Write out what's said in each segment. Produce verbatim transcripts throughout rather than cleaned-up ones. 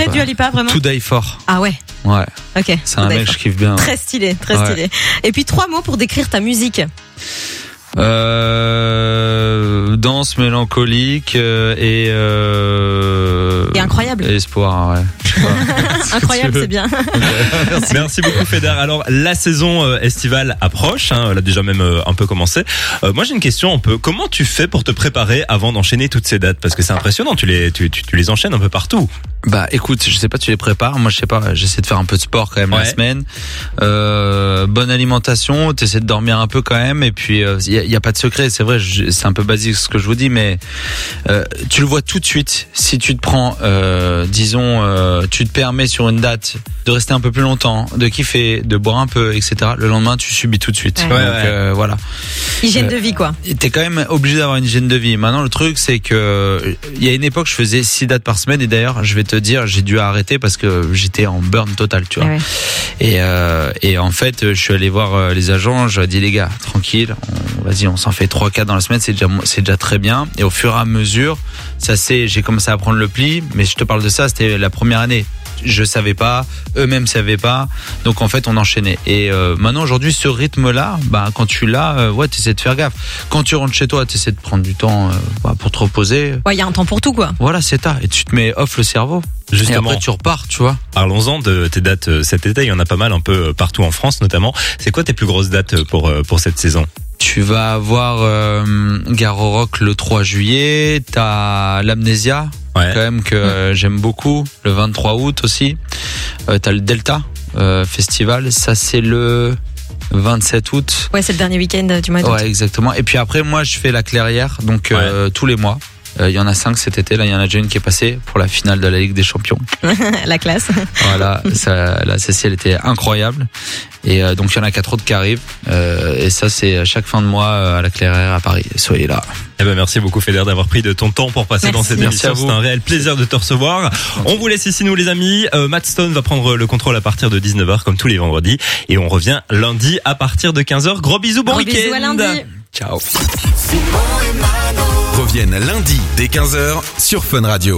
vrai, Dua Lipa, vraiment. To Die For. Ah ouais. Ouais. Ok. C'est un mec que je kiffe bien. Très stylé, très ouais. stylé. Et puis trois mots pour décrire ta musique. Euh, danse mélancolique euh, et euh, et incroyable. Et espoir, ouais. Incroyable, c'est bien. Merci. Merci beaucoup, Feder. Alors, la saison euh, estivale approche, hein, elle a déjà même euh, un peu commencé. Euh, moi, j'ai une question un peu. Comment tu fais pour te préparer avant d'enchaîner toutes ces dates? Parce que c'est impressionnant, tu les, tu, tu, tu les enchaînes un peu partout. Bah, écoute, je sais pas, tu les prépares. Moi, je sais pas, j'essaie de faire un peu de sport quand même ouais. la semaine. Euh, bonne alimentation, t'essaies de dormir un peu quand même. Et puis, il euh, y, a, y a pas de secret. C'est vrai, je, c'est un peu basique ce que je vous dis, mais euh, tu le vois tout de suite. Si tu te prends, euh, disons, euh, tu te permets sur une date de rester un peu plus longtemps, de kiffer, de boire un peu, et cetera. Le lendemain, tu subis tout de suite. Ouais. Donc, Ouais, ouais. Euh, voilà. Hygiène euh, de vie, quoi. T'es quand même obligé d'avoir une hygiène de vie. Maintenant, le truc, c'est que il y a une époque, je faisais six dates par semaine, et d'ailleurs, je vais te dire, j'ai dû arrêter parce que j'étais en burn total, tu vois. Ouais. Et euh, et en fait, je suis allé voir les agents, je leur ai dit les gars, tranquille, on, vas-y, on s'en fait trois quatre dans la semaine, c'est déjà c'est déjà très bien. Et au fur et à mesure, ça c'est, j'ai commencé à prendre le pli, mais je te parle de ça, c'était la première année. Je savais pas, eux-mêmes savaient pas, donc en fait on enchaînait. Et euh, maintenant aujourd'hui ce rythme-là, bah quand tu l'as, euh, ouais t'essaies de faire gaffe. Quand tu rentres chez toi, t'essaies de prendre du temps euh, bah, pour te reposer. Ouais, il y a un temps pour tout, quoi. Voilà, c'est ça. Et tu te mets off le cerveau. Justement. Et après tu repars, tu vois. Parlons-en de tes dates cet été. Il y en a pas mal, un peu partout en France notamment. C'est quoi tes plus grosses dates pour pour cette saison? Tu vas avoir euh, Gare au Rock le trois juillet, t'as l'Amnésia, ouais. quand même que euh, j'aime beaucoup, le vingt-trois août aussi. Euh, t'as le Delta euh, Festival, ça c'est le vingt-sept août. Ouais, c'est le dernier week-end du mois d'août. Ouais, exactement. Et puis après, moi, je fais la Clairière, donc euh, ouais. tous les mois. Il euh, y en a cinq cet été, là il y en a déjà une qui est passée pour la finale de la Ligue des Champions. La classe. Voilà, ça, la Cécile était incroyable. Et euh, donc il y en a quatre autres qui arrivent. Euh, et ça c'est chaque fin de mois euh, à la Clairière à Paris. Soyez là. Eh ben merci beaucoup Feder d'avoir pris de ton temps pour passer merci. dans cette Merci émission. C'est un réel plaisir de te recevoir. On vous laisse ici nous les amis. Euh, Matt Stone va prendre le contrôle à partir de dix-neuf heures comme tous les vendredis. Et on revient lundi à partir de quinze heures. Gros bisous, bon Gros week-end. Bisous à lundi. Ciao. Reviennent lundi dès quinze heures sur Fun Radio.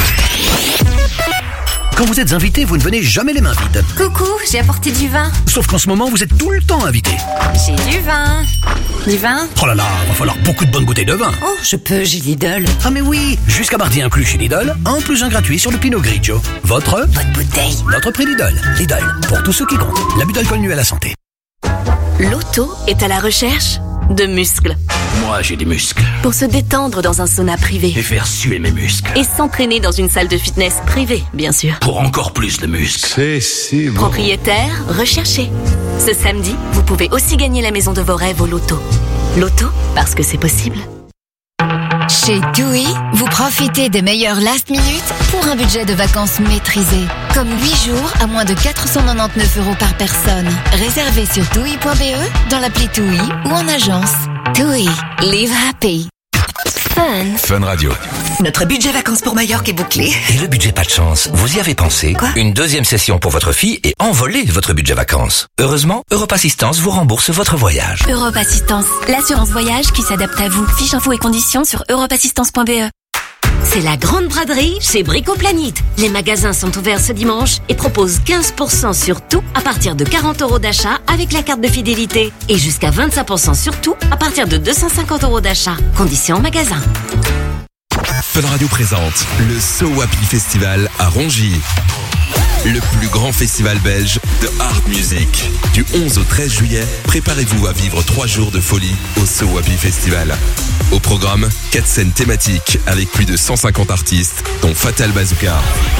Quand vous êtes invité, vous ne venez jamais les mains vides. Coucou, j'ai apporté du vin. Sauf qu'en ce moment, vous êtes tout le temps invité. J'ai du vin. Du vin? Oh là là, va falloir beaucoup de bonnes bouteilles de vin. Oh, je peux, j'ai Lidl. Ah mais oui, jusqu'à mardi inclus chez Lidl, un plus un gratuit sur le Pinot Grigio. Votre Votre bouteille. Notre prix Lidl. Lidl, pour tous ceux qui comptent. L'abus d'alcool nuit à la santé. L'auto est à la recherche de muscles. Moi, j'ai des muscles. Pour se détendre dans un sauna privé. Et faire suer mes muscles. Et s'entraîner dans une salle de fitness privée, bien sûr. Pour encore plus de muscles. C'est si bon. Propriétaire recherché. Ce samedi, vous pouvez aussi gagner la maison de vos rêves au loto. Loto, parce que c'est possible. Chez TUI, vous profitez des meilleurs last minute pour un budget de vacances maîtrisé. Comme huit jours à moins de quatre cent quatre-vingt-dix-neuf euros par personne. Réservé sur TUI point B E, dans l'appli TUI ou en agence. TUI, live happy. Fun. Fun Radio. Notre budget vacances pour Majorque est bouclé. Et le budget pas de chance, vous y avez pensé? Quoi? Une deuxième session pour votre fille et envoler votre budget vacances. Heureusement, Europe Assistance vous rembourse votre voyage. Europe Assistance, l'assurance voyage qui s'adapte à vous. Fiche infos et conditions sur europe assistance point B E. C'est la grande braderie chez Bricoplanite. Les magasins sont ouverts ce dimanche et proposent quinze pour cent sur tout à partir de quarante euros d'achat avec la carte de fidélité. Et jusqu'à vingt-cinq pour cent sur tout à partir de deux cent cinquante euros d'achat. Conditions en magasin. Fun Radio présente le So Happy Festival à Rongy. Le plus grand festival belge de hard music. Du onze au treize juillet, préparez-vous à vivre trois jours de folie au So Happy Festival. Au programme, quatre scènes thématiques avec plus de cent cinquante artistes, dont Fatal Bazooka,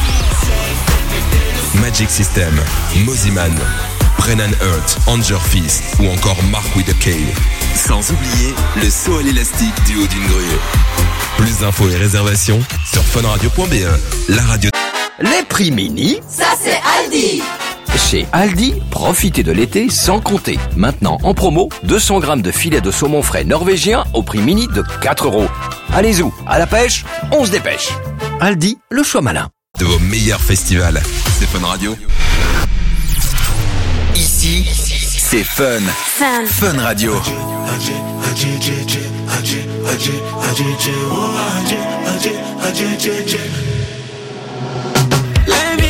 Magic System, Moziman, Brennan Hurt, Anger Fist ou encore Mark with a K. Sans oublier le saut à l'élastique du haut d'une grue. Plus d'infos et réservations sur funradio point B E, la radio. Les prix mini, ça c'est Aldi. Chez Aldi, profitez de l'été sans compter. Maintenant, en promo, deux cents grammes de filet de saumon frais norvégien au prix mini de quatre euros. Allez-y, à la pêche, on se dépêche. Aldi, le choix malin. De vos meilleurs festivals, c'est Fun Radio. Ici, c'est Fun. Fun. Fun Radio. Let me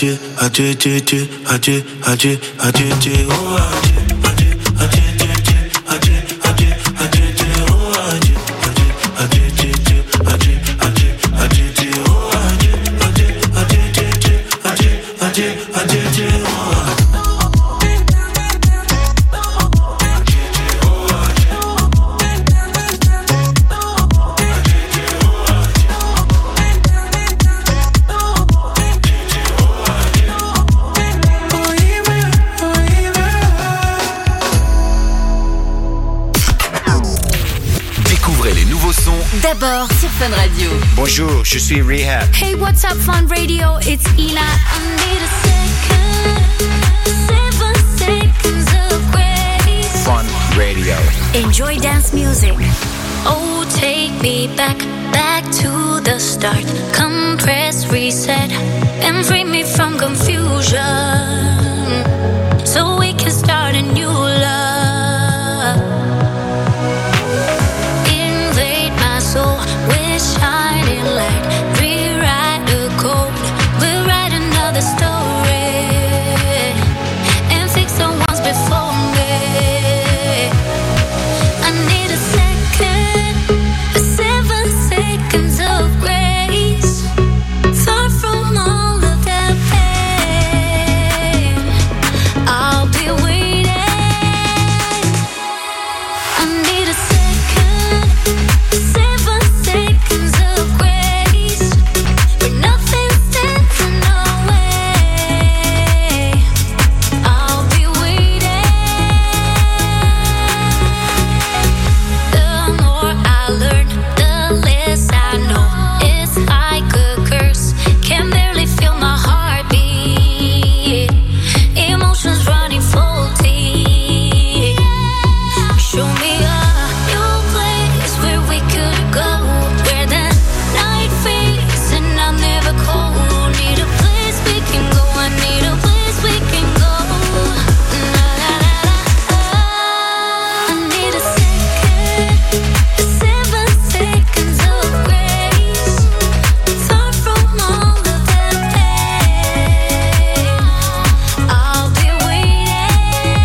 adieu, adieu, adieu, adieu, adieu, adieu, adieu, oh adieu, adieu, adieu, adieu, adieu, adieu, adieu, oh adieu, adieu, adieu, adieu, adieu, adieu, adieu, oh adieu, adieu, adieu, adieu, adieu, adieu, adieu, oh. D'abord sur Fun Radio. Bonjour, je suis Rehab. Hey, what's up, Fun Radio? It's Ina. I need a second, seven seconds of grace. Fun Radio. Enjoy dance music. Oh, take me back, back to the start. Compress, reset, and free me from confusion. So we can start a new love. With shining light, rewrite the code, we'll write another story, and fix the ones before me. I need a second, seven seconds of grace, far from all of that pain. I'll be waiting. I need a second, seven seconds of grace, but nothing stands in our way. I'll be waiting. The more I learn, the less I know. It's like a curse, can barely feel my heartbeat. Emotions running faulty. Show me a new place where we could go, where the night fades and I'm never cold. Need a place we can go, I need a place we can go. La la la la. I need a second, seven seconds of grace, far from all of that pain. I'll be waiting.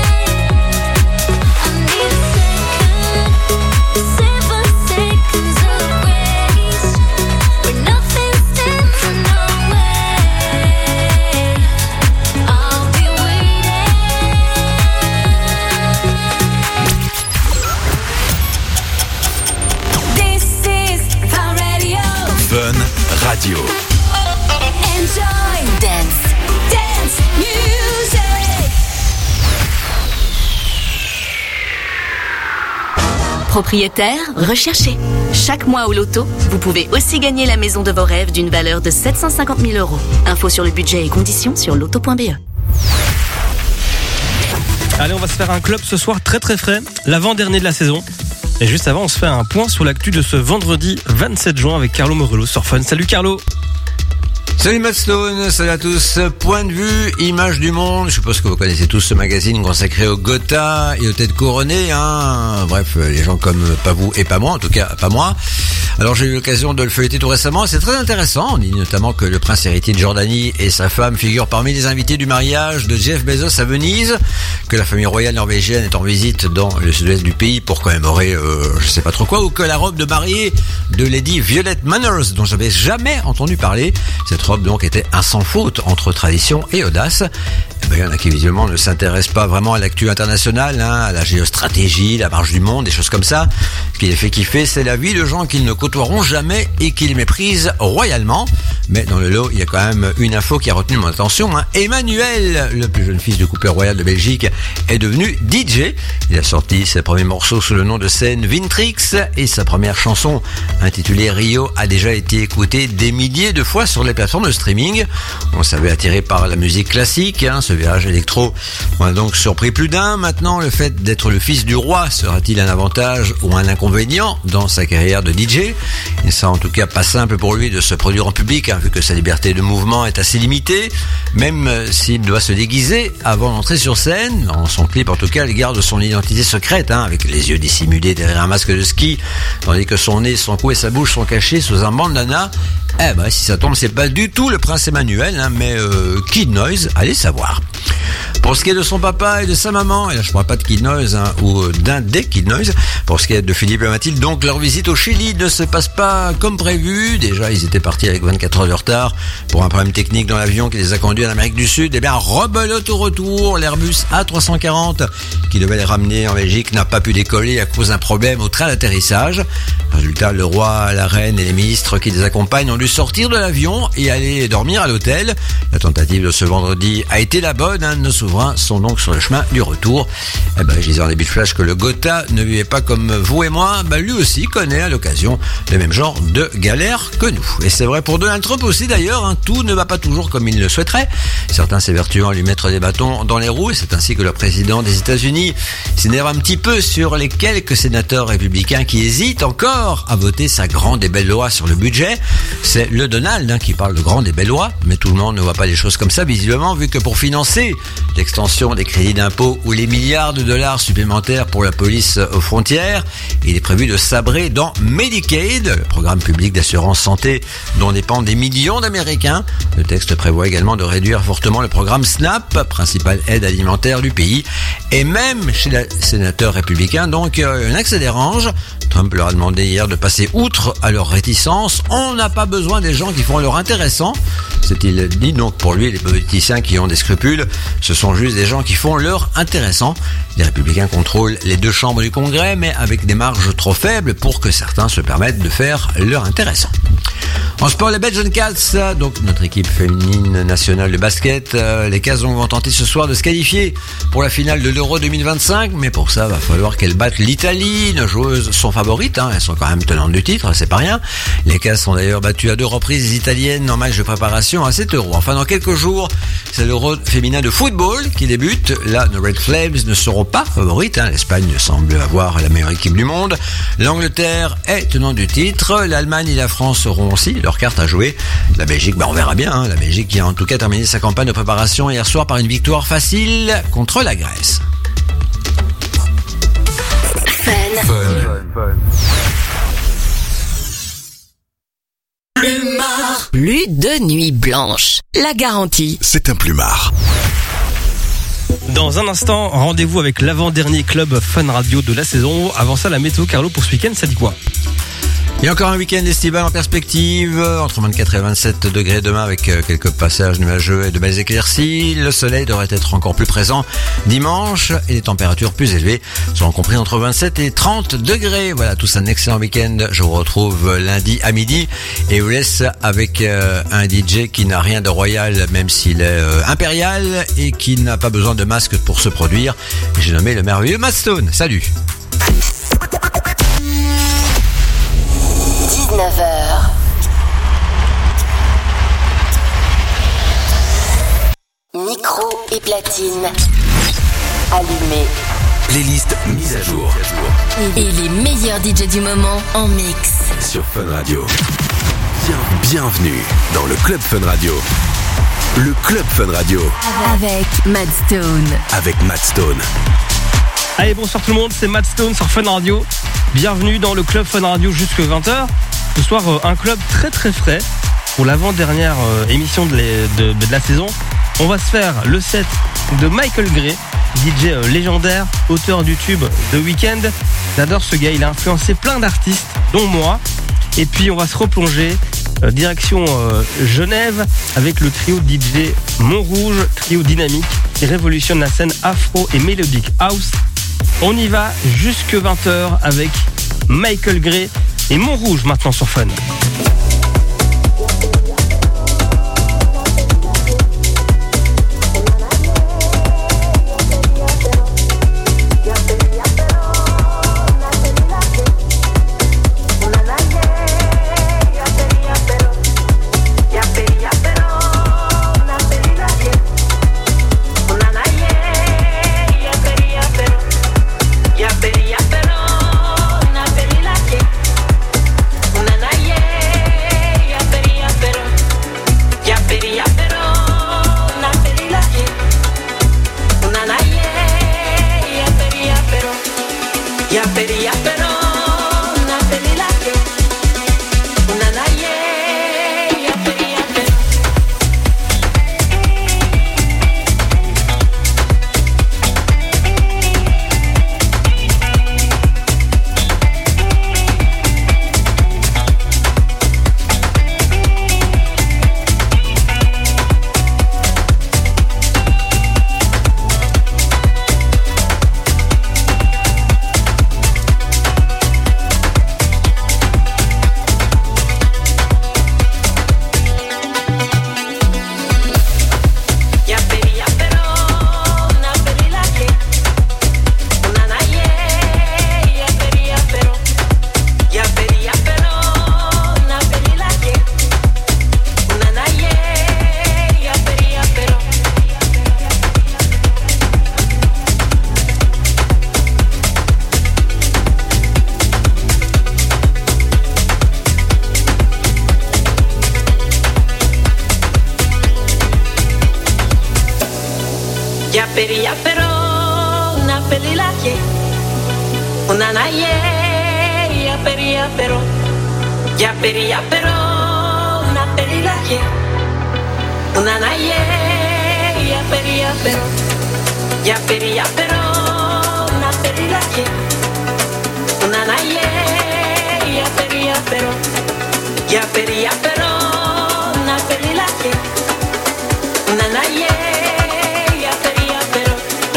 I need a second, seven seconds of grace, where nothing stands in our way. I'll be waiting. This is Fun Radio. Fun Radio. Enjoy dance, dance music. Propriétaire, recherché. Chaque mois au loto, vous pouvez aussi gagner la maison de vos rêves d'une valeur de sept cent cinquante mille euros. Info sur le budget et conditions sur loto point b e. Allez, on va se faire un club ce soir très très frais, l'avant-dernier de la saison. Et juste avant, on se fait un point sur l'actu de ce vendredi vingt-sept juin avec Carlo Morello sur Fun. Salut Carlo. Salut Matt Stone, salut à tous. Point de vue, image du monde. Je suppose que vous connaissez tous ce magazine consacré au Gotha et aux têtes couronnées, hein. Bref, les gens comme pas vous et pas moi, en tout cas pas moi. Alors j'ai eu l'occasion de le feuilleter tout récemment, c'est très intéressant. On dit notamment que le prince héritier de Jordanie et sa femme figurent parmi les invités du mariage de Jeff Bezos à Venise, que la famille royale norvégienne est en visite dans le sud-ouest du pays pour commémorer euh, je sais pas trop quoi, ou que la robe de mariée de Lady Violet Manners, dont j'avais jamais entendu parler, cette robe donc était un sans faute entre tradition et audace. Eh ben, il y en a qui visuellement ne s'intéressent pas vraiment à l'actu internationale, hein, à la géostratégie, la marche du monde, des choses comme ça. Ce qui les fait kiffer, c'est la vie de gens qu'ils ne côtoieront jamais et qu'ils méprisent royalement. Mais dans le lot, il y a quand même une info qui a retenu mon attention, hein. Emmanuel, le plus jeune fils du couple royal de Belgique, est devenu D J. Il a sorti ses premiers morceaux sous le nom de scène Vintrix et sa première chanson intitulée Rio a déjà été écoutée des milliers de fois sur les plateformes de streaming. On savait attiré par la musique classique, hein, ce virage électro. On a donc surpris plus d'un. Maintenant, le fait d'être le fils du roi sera-t-il un avantage ou un inconvénient dans sa carrière de D J? Il sera en tout cas pas simple pour lui de se produire en public, hein, vu que sa liberté de mouvement est assez limitée, même s'il doit se déguiser avant d'entrer sur scène. Dans son clip, en tout cas, il garde son identité secrète, hein, avec les yeux dissimulés derrière un masque de ski, tandis que son nez, son cou et sa bouche sont cachés sous un bandana. Eh ben, si ça tombe, c'est pas du tout le prince Emmanuel, hein, mais euh, Kid Noise, allez savoir. Pour ce qui est de son papa et de sa maman, et là je parle pas de Kid Noise, hein, ou d'un des Kid Noise, pour ce qui est de Philippe et Mathilde, donc leur visite au Chili ne se passe pas comme prévu. Déjà, ils étaient partis avec vingt-quatre heures de retard pour un problème technique dans l'avion qui les a conduits en Amérique du Sud. Et bien, rebelote au retour, l'Airbus A trois cent quarante qui devait les ramener en Belgique n'a pas pu décoller à cause d'un problème au train d'atterrissage. Résultat, le roi, la reine et les ministres qui les accompagnent ont dû sortir de l'avion et aller dormir à l'hôtel. La tentative de ce vendredi a été la bonne, hein. Nos souverains sont donc sur le chemin du retour. Eh ben, je disais en début de flash que le Gotha ne vivait pas comme vous et moi, ben, lui aussi connaît à l'occasion le même genre de galère que nous. Et c'est vrai pour Donald Trump aussi d'ailleurs, hein. Tout ne va pas toujours comme il le souhaiterait. Certains s'évertuent à lui mettre des bâtons dans les roues, et c'est ainsi que le président des États-Unis s'énerve un petit peu sur les quelques sénateurs républicains qui hésitent encore à voter sa grande et belle loi sur le budget. C'est le Donald, hein, qui parle de grande et belle loi, mais tout le monde ne voit pas les choses comme ça visiblement, vu que pour financer l'extension des crédits d'impôt ou les milliards de dollars supplémentaires pour la police aux frontières, il est prévu de sabrer dans Medicaid, le programme public d'assurance santé dont dépendent des millions d'Américains. Le texte prévoit également de réduire fortement le programme SNAP, principale aide alimentaire du pays, et même chez les sénateurs républicains, donc euh, un accès dérange. Trump leur a demandé hier de passer outre à leur réticence. On n'a pas besoin des gens qui font leur intéressant, c'est-il dit. Donc pour lui, les politiciens qui ont des scrupules, ce sont juste des gens qui font leur intéressant. Les républicains contrôlent les deux chambres du Congrès, mais avec des marges trop faibles pour que certains se permettent de faire leur intéressant. En sport, les Belgian Cats, donc notre équipe féminine nationale de basket, euh, les Cats vont tenter ce soir de se qualifier pour la finale de l'Euro deux mille vingt-cinq, mais pour ça, va falloir qu'elles battent l'Italie. Nos joueuses sont favorites, hein, elles sont quand même tenantes du titre, c'est pas rien. Les Cats ont d'ailleurs battu à deux reprises les Italiennes en match de préparation à cet Euro. Enfin, dans quelques jours, c'est l'Euro féminin de football qui débute. Là, nos Red Flames ne seront pas favorites, hein. L'Espagne semble avoir la meilleure équipe du monde. L'Angleterre est tenant du titre. L'Allemagne et la France auront aussi leur carte à jouer. La Belgique, bah on verra bien, hein. La Belgique qui a en tout cas terminé sa campagne de préparation hier soir par une victoire facile contre la Grèce. Fun. Fun. Plumard. Plus de nuit blanche. La garantie. C'est un plumard. Dans un instant, rendez-vous avec l'avant-dernier club Fun Radio de la saison. Avant ça, la météo, Carlo, pour ce week-end, ça dit quoi ? Il y a encore un week-end estival en perspective, entre vingt-quatre et vingt-sept degrés demain avec quelques passages nuageux et de belles éclaircies. Le soleil devrait être encore plus présent dimanche et les températures plus élevées seront comprises entre vingt-sept et trente degrés. Voilà, tous un excellent week-end. Je vous retrouve lundi à midi et vous laisse avec euh, un D J qui n'a rien de royal, même s'il est euh, impérial et qui n'a pas besoin de masque pour se produire. J'ai nommé le merveilleux Matt Stone. Salut. dix-neuf heures. Micro et platine allumés. Playlist mise à jour. Et les meilleurs D J du moment en mix. Sur Fun Radio. Bien, bienvenue dans le Club Fun Radio. Le Club Fun Radio. Avec Matt Stone. Avec Matt Stone. Allez, bonsoir tout le monde, c'est Matt Stone sur Fun Radio. Bienvenue dans le Club Fun Radio jusqu'à vingt heures. Ce soir, un club très très frais pour l'avant-dernière euh, émission de, les, de, de la saison. On va se faire le set de Michael Gray, D J euh, légendaire, auteur du tube The Weeknd. J'adore ce gars, il a influencé plein d'artistes, dont moi. Et puis on va se replonger euh, direction euh, Genève avec le trio D J Montrouge, trio dynamique qui révolutionne la scène afro et melodic house. On y va jusque vingt heures avec Michael Gray et Montrouge maintenant sur Fun. perila que una naye ya peria pero ya peria pero una perila que una naye ya peria pero ya peria pero una perila que una naye ya peria pero ya peria pero una perila que una naye ya peria pero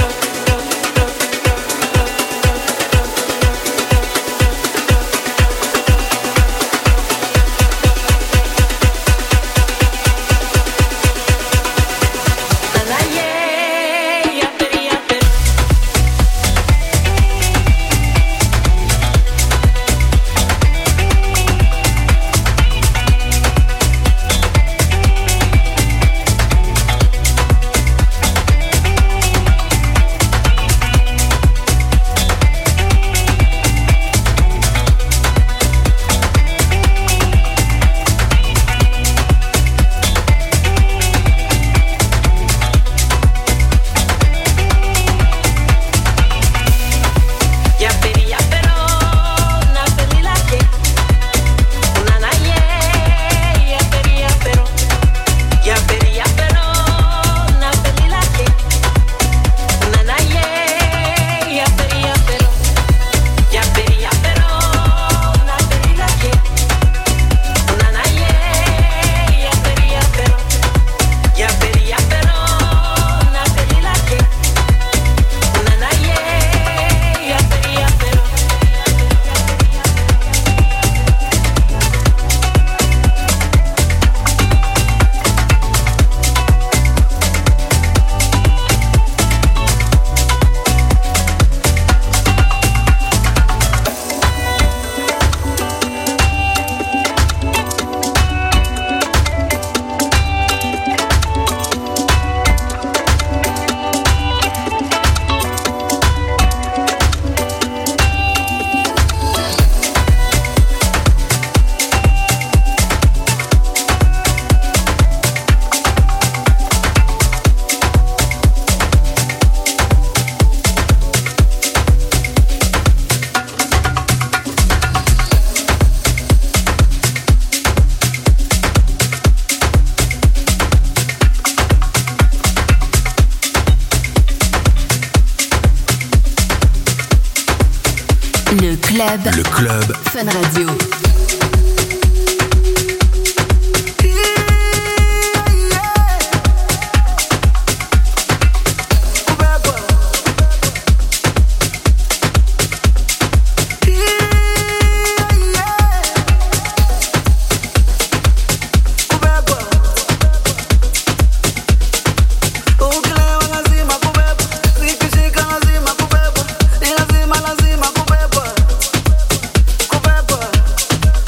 Le club. Le club. Fun Radio. Lazima kubebwa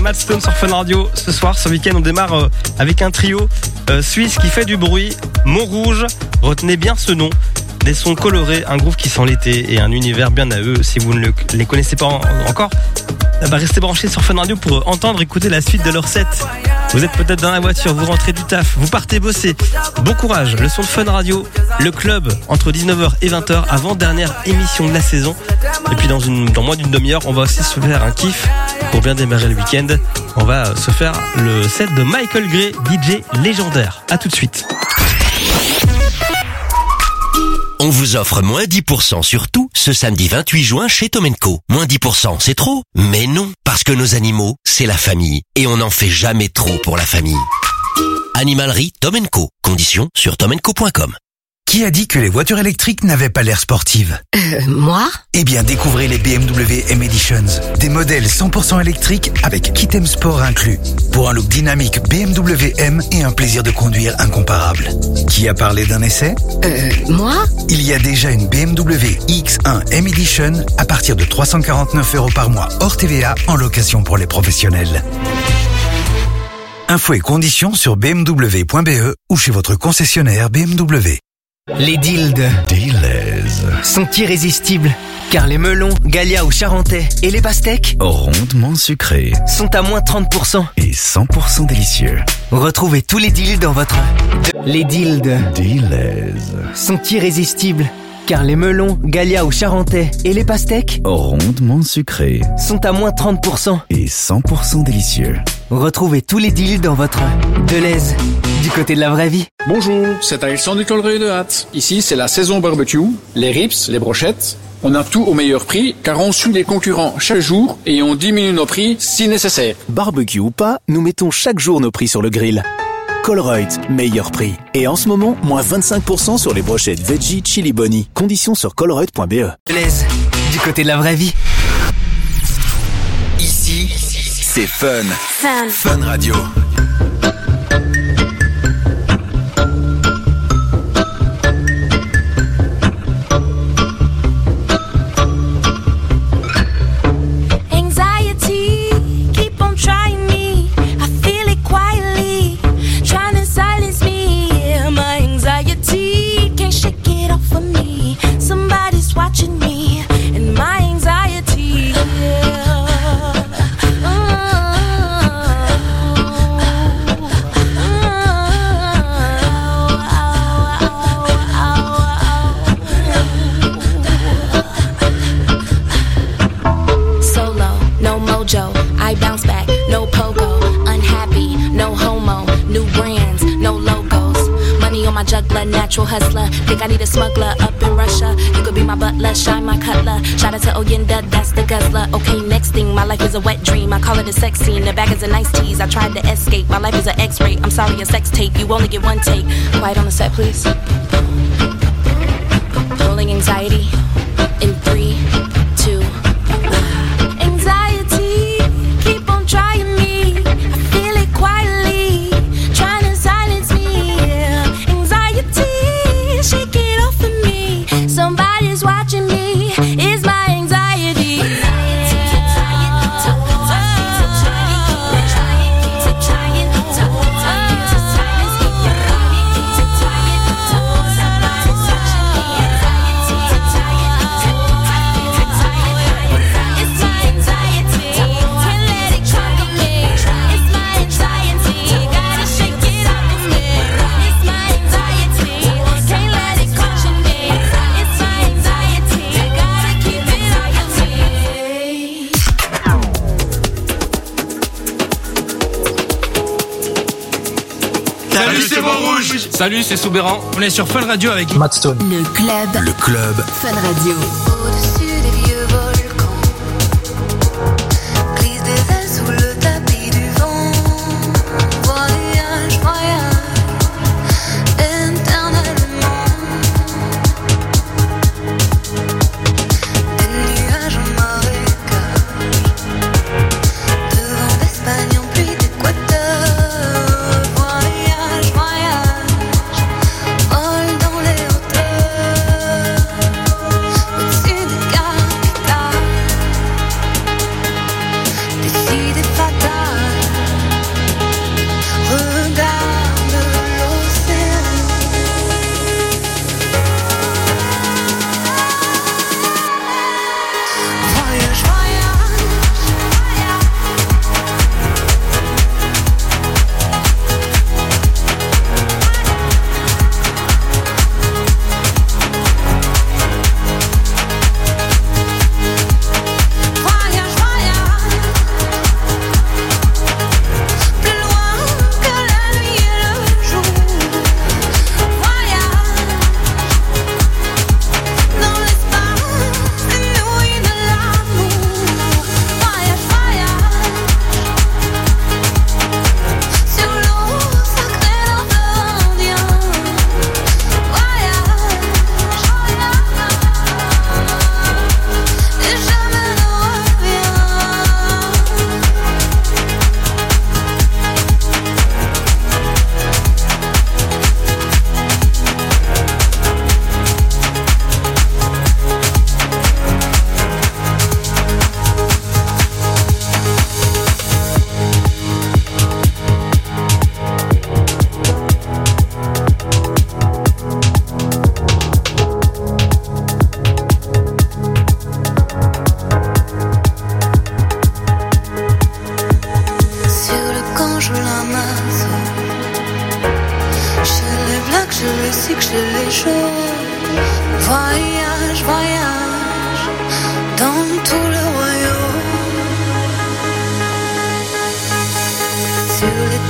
Matt Stone sur Fun Radio. Ce soir, ce week-end, on démarre euh, avec un trio euh, suisse qui fait du bruit. Montrouge, retenez bien ce nom. Des sons colorés, un groove qui sent l'été et un univers bien à eux. Si vous ne le, les connaissez pas en, encore, bah restez branchés sur Fun Radio pour entendre, écouter la suite de leur set. Vous êtes peut-être dans la voiture, vous rentrez du taf, vous partez bosser. Bon courage, le son de Fun Radio, le club entre dix-neuf heures et vingt heures, avant-dernière émission de la saison. Et puis dans, une, dans moins d'une demi-heure, on va aussi se faire un kiff pour bien démarrer le week-end. On va se faire le set de Michael Gray, D J légendaire. À tout de suite. On vous offre moins dix pour cent sur tout ce samedi vingt-huit juin chez Tom and Co. Moins dix pour cent, c'est trop? Mais non, parce que nos animaux, c'est la famille. Et on n'en fait jamais trop pour la famille. Animalerie Tom and Co. Conditions sur tom and co point com. Qui a dit que les voitures électriques n'avaient pas l'air sportives? Euh, moi? Eh bien, découvrez les B M W M Editions. Des modèles cent pour cent électriques avec kit M Sport inclus. Pour un look dynamique B M W M et un plaisir de conduire incomparable. Qui a parlé d'un essai? Euh, moi? Il y a déjà une B M W X un M Edition à partir de trois cent quarante-neuf euros par mois hors T V A en location pour les professionnels. Infos et conditions sur b m w point b e ou chez votre concessionnaire B M W. Les dildes sont irrésistibles, car les melons, Galia ou Charentais et les pastèques rondement sucrés sont à moins trente pour cent et cent pour cent délicieux. Retrouvez tous les dildes dans votre... Les dildes sont irrésistibles, car les melons, Galia ou Charentais et les pastèques rondement sucrés sont à moins trente pour cent et cent pour cent délicieux. Retrouvez tous les deals dans votre Deleuze, du côté de la vraie vie. Bonjour, c'est Alexandre du Collereuil de Hâte. Ici, c'est la saison barbecue, les ribs, les brochettes. On a tout au meilleur prix, car on suit les concurrents chaque jour et on diminue nos prix si nécessaire. Barbecue ou pas, nous mettons chaque jour nos prix sur le grill. Colruyt, meilleur prix. Et en ce moment, moins vingt-cinq pour cent sur les brochettes veggie chili boni. Conditions sur colruyt point b e. Deleuze, du côté de la vraie vie. Ici, c'est fun. Fun. Fun Radio. Anxiety, keep on trying me. I feel it quietly, trying to silence me. Yeah, my anxiety can't shake it off of me. Somebody's watching me, and my anxiety. Yeah. I bounce back, no pogo, unhappy, no homo, new brands, no logos, money on my juggler, natural hustler, think I need a smuggler up in Russia, you could be my butler, shine my cutler, shout out to Oyenda, that's the guzzler, okay next thing, my life is a wet dream, I call it a sex scene, the bag is a nice tease, I tried to escape, my life is an x-ray, I'm sorry a sex tape, you only get one take, quiet on the set please, rolling anxiety, in three, two, trying me, I feel it quietly, trying to silence me, yeah. Anxiety, shake it off of me, somebody's watching me, it's my anxiety. Salut, c'est Montrouge. Salut, c'est Soubéran. On est sur Fun Radio avec Matt Stone. Le club. Le club. Fun Radio. Au-dessus des vieux volcans, glisse des ailes sous le tapis du vent. Voyage, voyage, éternellement. Des nuages en marécage, de vent d'Espagne en pluie d'Équateur. Voyage, voyage, vol dans les hauteurs, au-dessus des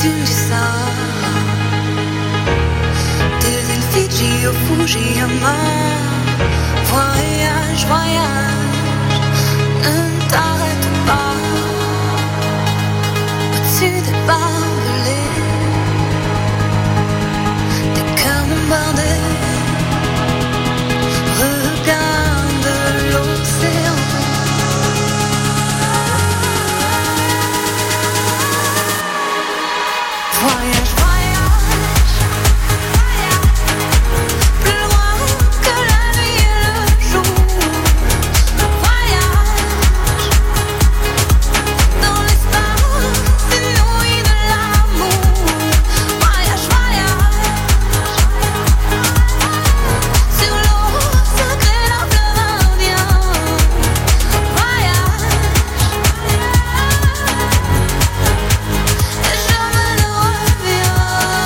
dunes du Sahara, des îles Fidji au Fujiyama. Voyage, voyage, ne t'arrête pas. Au-dessus des barbelés, des cœurs bombardés. Regarde l'océan. Voyage, voyage, plus loin que la nuit et le jour. Voyage dans l'espace inouï de l'amour. Voyage, voyage sur l'eau sacrée d'un fleuve indien. Voyage et jamais ne reviens.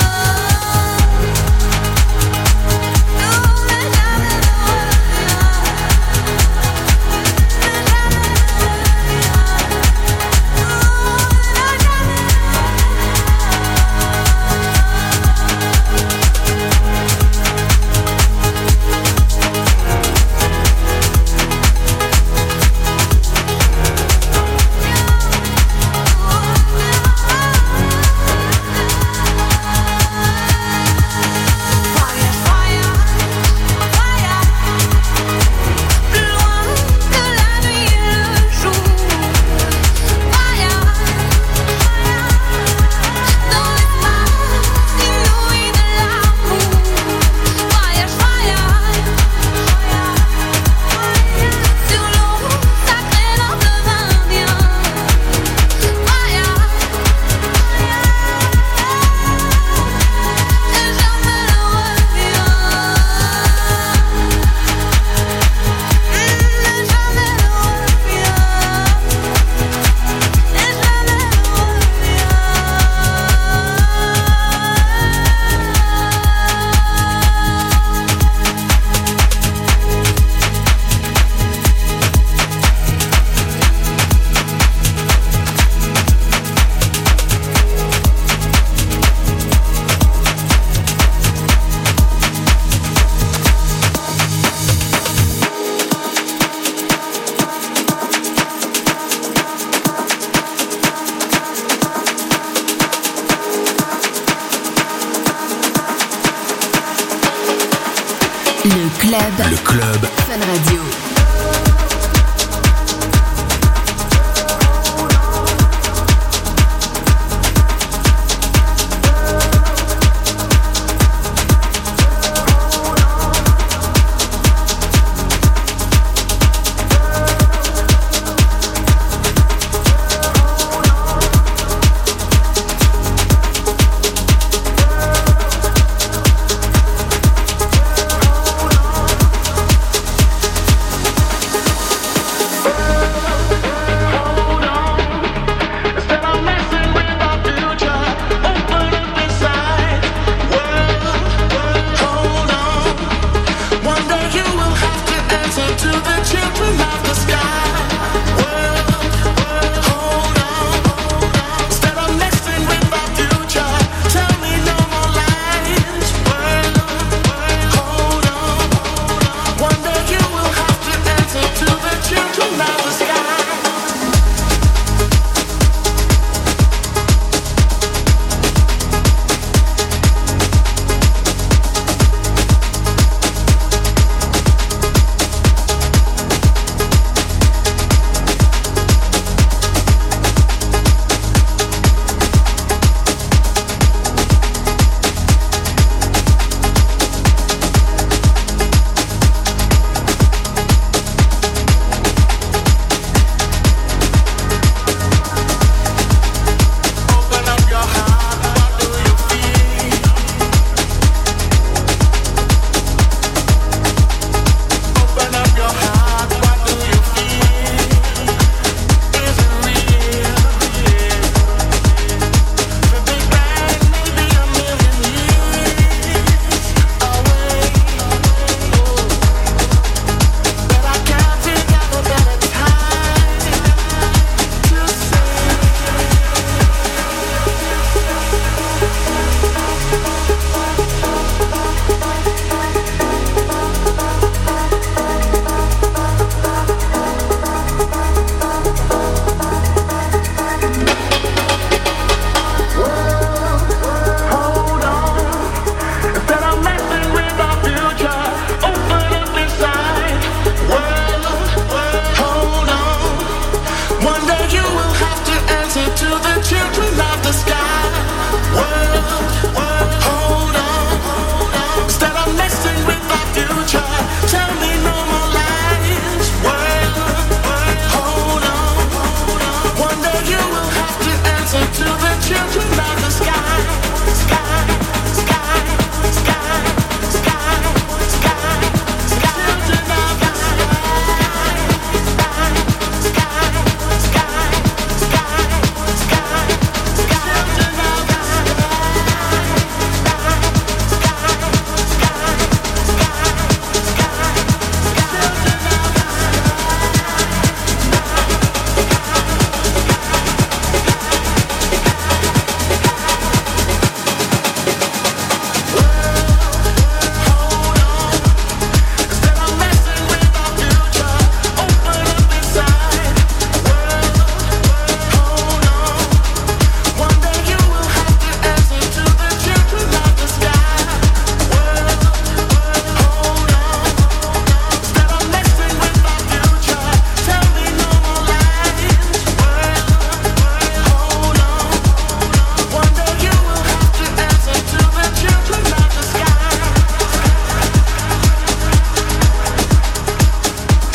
Le club. Le club. Fun Radio.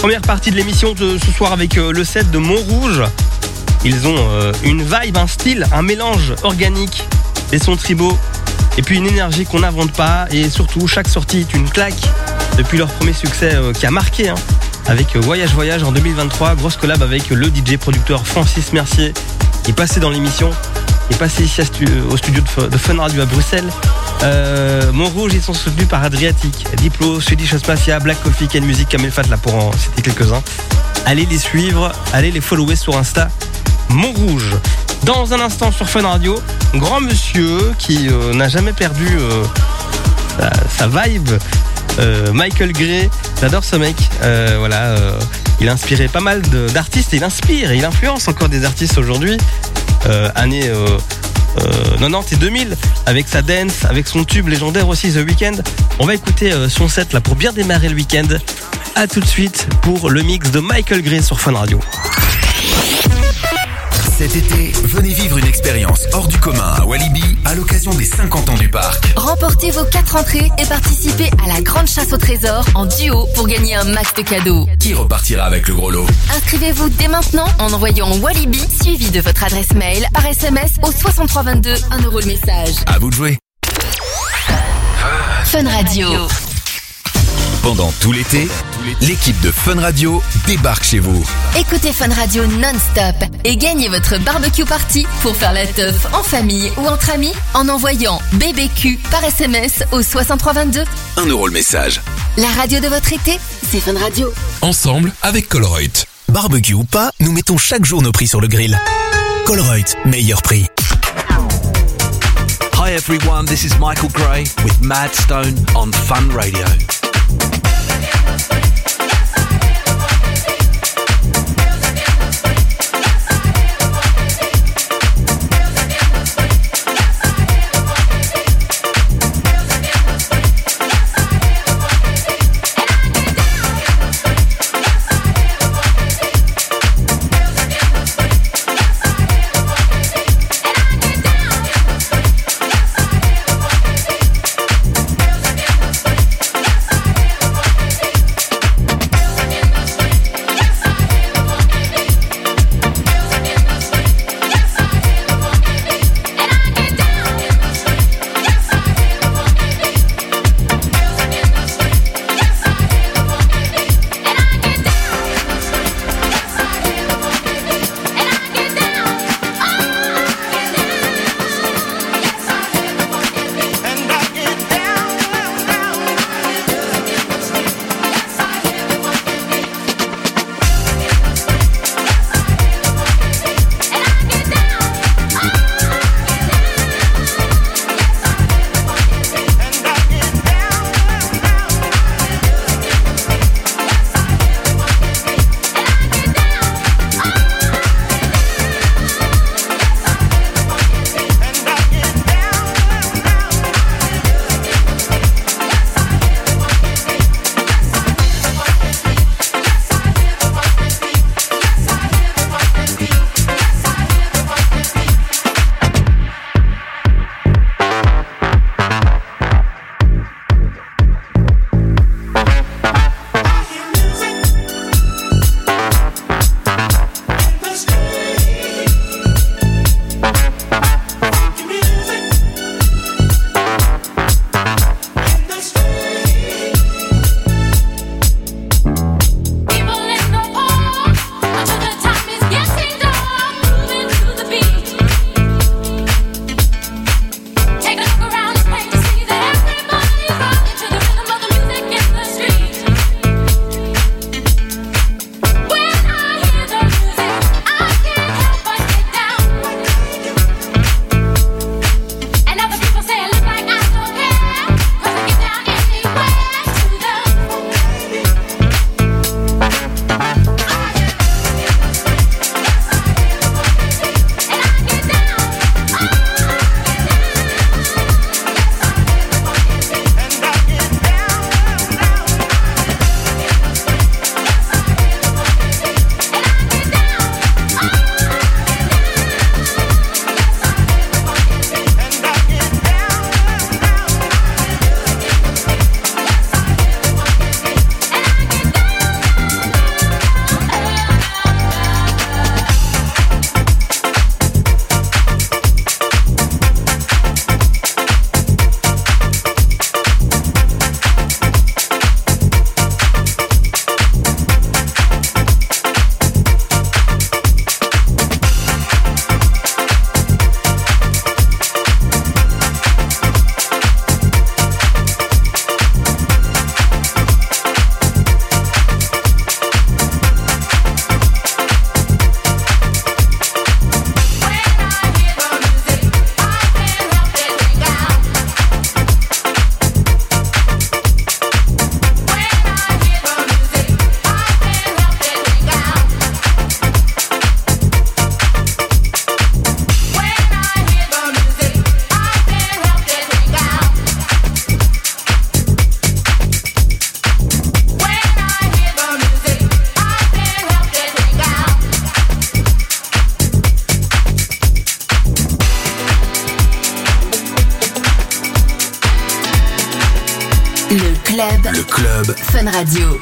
Première partie de l'émission de ce soir avec euh, le set de Montrouge. Ils ont euh, une vibe, un style, un mélange organique, des sons tribaux et puis une énergie qu'on n'invente pas. Et surtout, chaque sortie est une claque depuis leur premier succès euh, qui a marqué hein, avec euh, Voyage Voyage en deux mille vingt-trois. Grosse collab avec le D J producteur Francis Mercier. Il est passé dans l'émission, il est passé ici à stu- au studio de, de Fun Radio à Bruxelles. Euh, Montrouge, ils sont soutenus par Adriatic, Diplo, Swedish House Mafia, Black Coffee, Ken Music, Kamel Fat, là pour en citer quelques-uns. Allez les suivre, allez les follower sur Insta. Montrouge. Dans un instant sur Fun Radio, un grand monsieur qui euh, n'a jamais perdu euh, sa, sa vibe. Euh, Michael Gray, j'adore ce mec. Euh, voilà, euh, il a inspiré pas mal de, d'artistes. Et il inspire, et il influence encore des artistes aujourd'hui. Euh, année euh, euh, quatre-vingt-dix et deux mille, avec sa dance, avec son tube légendaire aussi The Weeknd. On va écouter euh, son set là pour bien démarrer le week-end. A tout de suite pour le mix de Michael Gray sur Fun Radio. Cet été, venez vivre une expérience hors du commun à Walibi à l'occasion des cinquante ans du parc. Remportez vos quatre entrées et participez à la grande chasse au trésor en duo pour gagner un max de cadeaux. Qui repartira avec le gros lot? Inscrivez-vous dès maintenant en envoyant Walibi suivi de votre adresse mail par S M S au soixante-trois vingt-deux, un euro le message. À vous de jouer. Fun Radio. Pendant tout l'été, l'équipe de Fun Radio débarque chez vous. Écoutez Fun Radio non-stop et gagnez votre barbecue party pour faire la teuf en famille ou entre amis en envoyant B B Q par S M S au soixante-trois vingt-deux. Un euro le message. La radio de votre été, c'est Fun Radio. Ensemble avec Colruyt. Barbecue ou pas, nous mettons chaque jour nos prix sur le grill. Colruyt, meilleur prix. Hi everyone, this is Michael Gray with Mad Stone on Fun Radio. club. Le club. Fun Radio.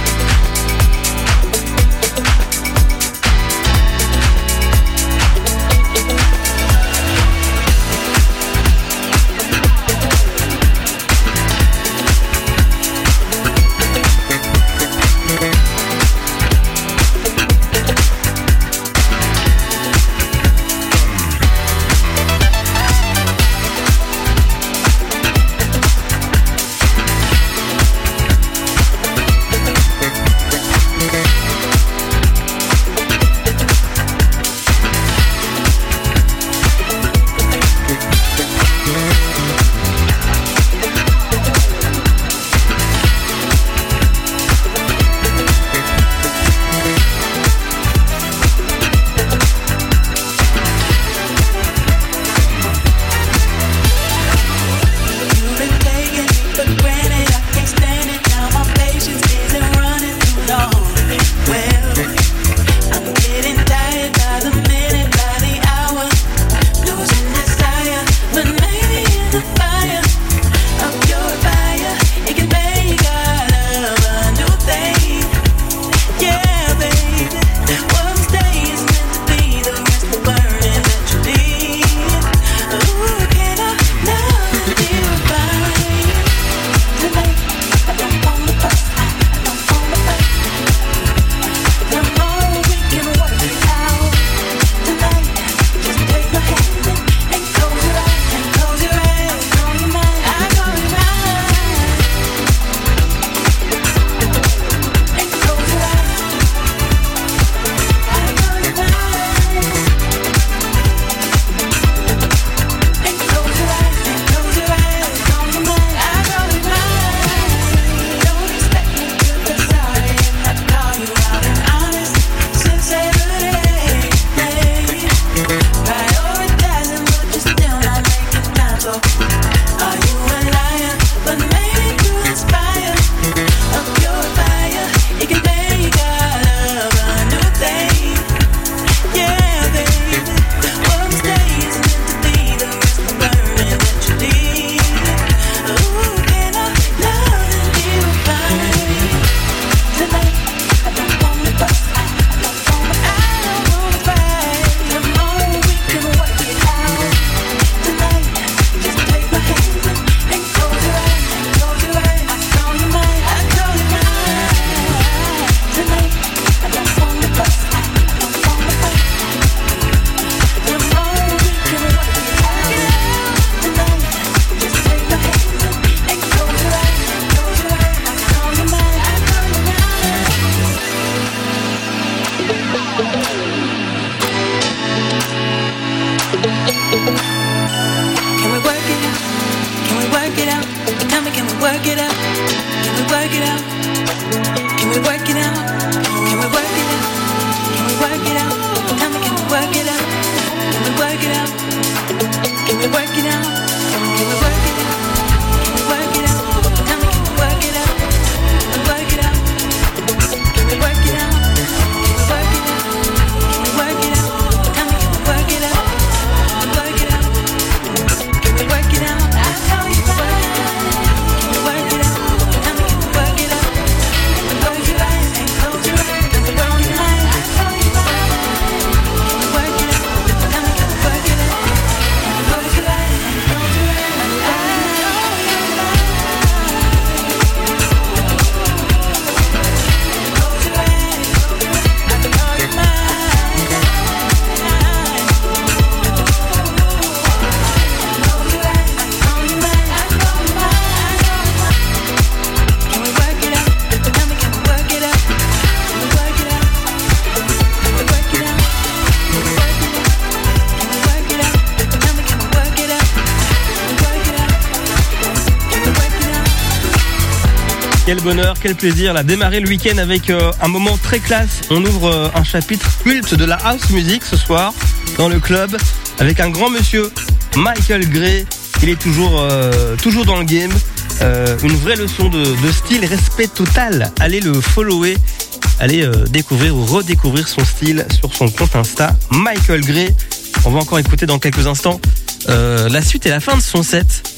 Quel bonheur, quel plaisir, là, démarrer le week-end avec euh, un moment très classe. On ouvre euh, un chapitre culte de la house music ce soir dans le club avec un grand monsieur, Michael Gray. Il est toujours, euh, toujours dans le game. Euh, une vraie leçon de, de style, respect total. Allez le follower, allez euh, découvrir ou redécouvrir son style sur son compte Insta, Michael Gray. On va encore écouter dans quelques instants euh, la suite et la fin de son set.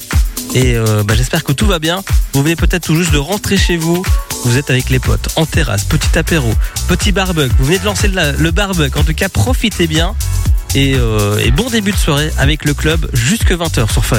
Et euh, bah, j'espère que tout va bien. Vous venez peut-être tout juste de rentrer chez vous. Vous êtes avec les potes, en terrasse, petit apéro, petit barbecue. Vous venez de lancer le, le barbecue. En tout cas, profitez bien. Et, euh, et bon début de soirée avec le club jusque vingt heures sur Fun.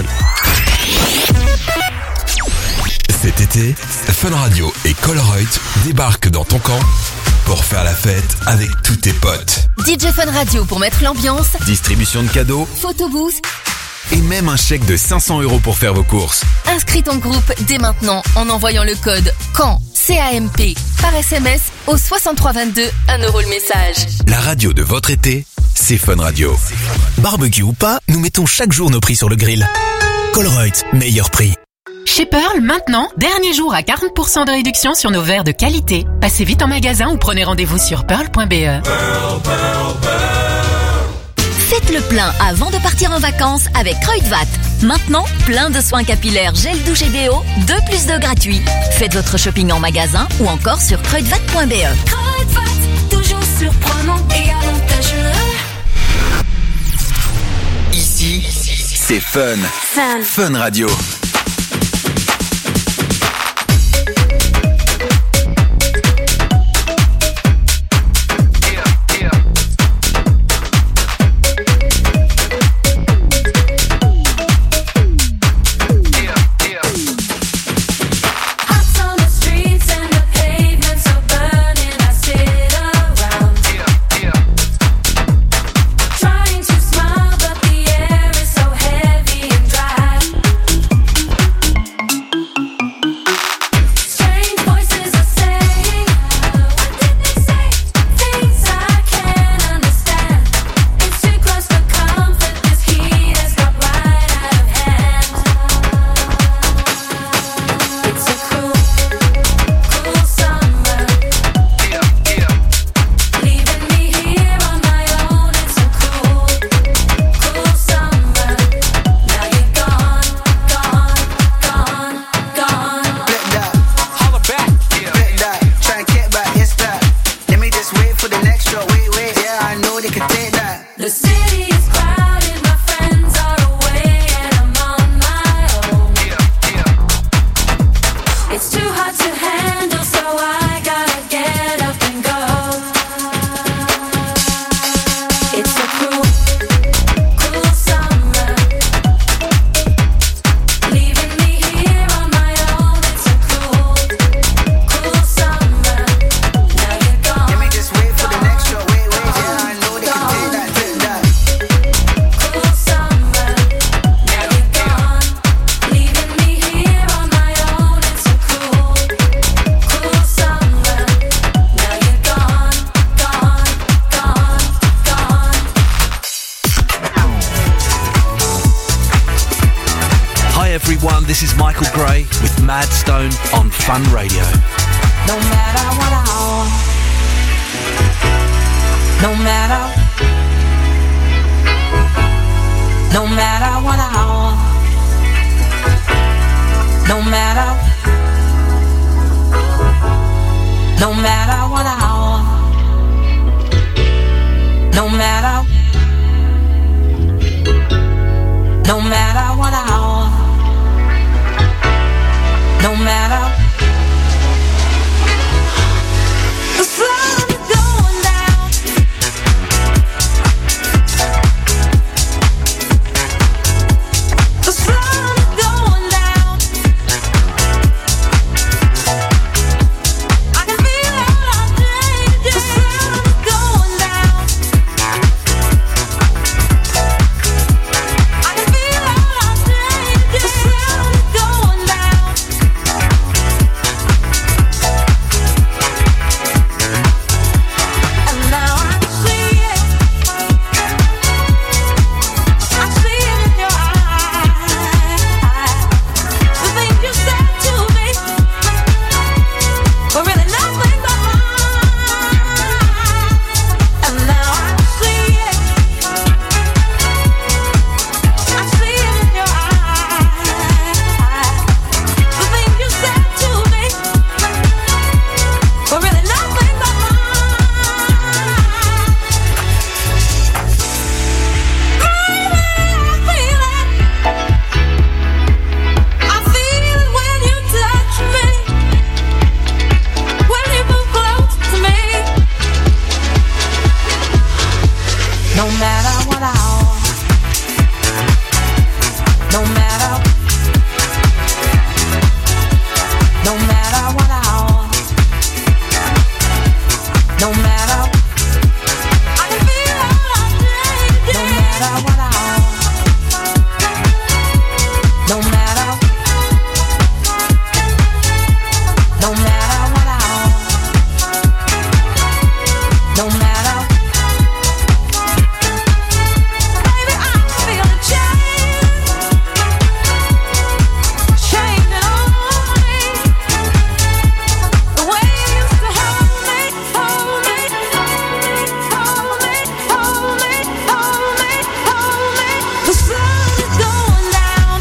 Cet été, Fun Radio et Colruyt débarquent dans ton camp pour faire la fête avec tous tes potes. D J Fun Radio pour mettre l'ambiance. Distribution de cadeaux. Photobooth. Et même un chèque de cinq cents euros pour faire vos courses. Inscris ton groupe dès maintenant en envoyant le code CAMP, C A M P, par S M S au soixante-trois vingt-deux, un euro le message. La radio de votre été, c'est Fun Radio. Barbecue ou pas, nous mettons chaque jour nos prix sur le grill. Colruyt, meilleur prix. Chez Pearl, maintenant, dernier jour à quarante pour cent de réduction sur nos verres de qualité. Passez vite en magasin ou prenez rendez-vous sur pearl point b e. Faites le plein avant de partir en vacances avec Kruidvat. Maintenant, plein de soins capillaires, gel douche et déo, deux plus deux gratuits. Faites votre shopping en magasin ou encore sur kruidvat point b e. Kruidvat, toujours surprenant et avantageux. Ici, c'est Fun. Fun. Fun Radio. everyone, this is Michael Gray with Mad Stone on Fun Radio. No matter what I want, no matter, no matter what I want, no matter, no matter what I want, no matter, no matter what I want, no matter. The sun is going down. The sun is going down. I can feel it all day. The sun is going down. I can feel it all day. The sun is going down. No matter, I can feel all day. No matter what I, no matter, no matter what I, no matter. Baby, I feel the change, changing on me. The way you used to hold me, hold me, hold me, hold me, hold me, hold me. The sun is going down.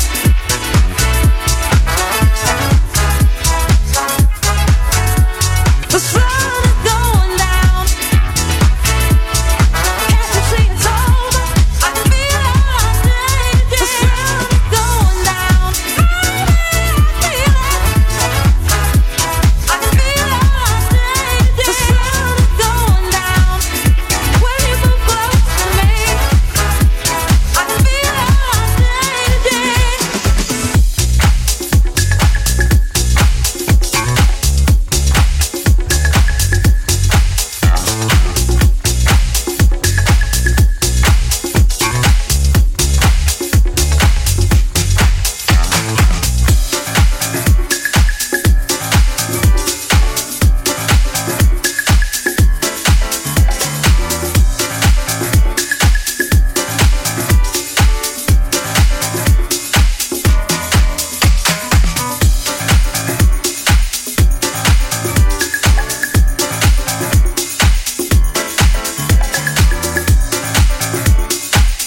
The sun is going down. Can't you see it's over? I can feel all changing. The sun is going down. I feel it. I can feel all changing. The sun is going down. When you move close to me, I can feel all changing.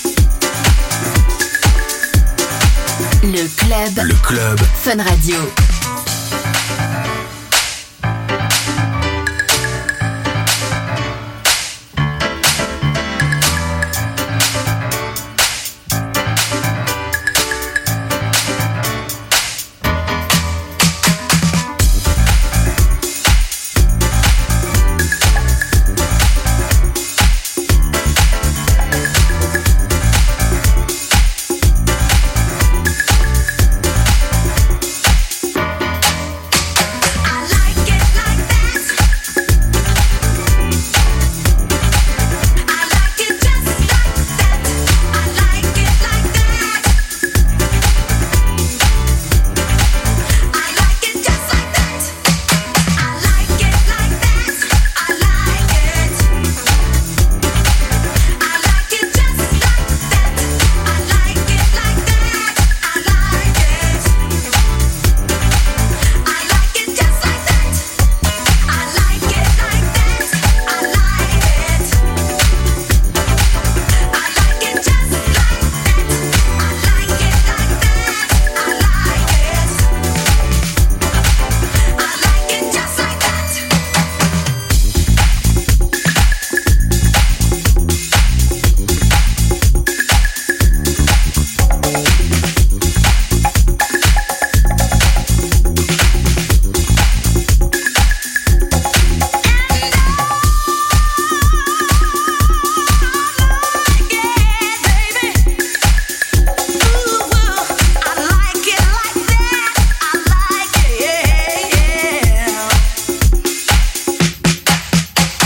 Le club. Le club. Fun Radio.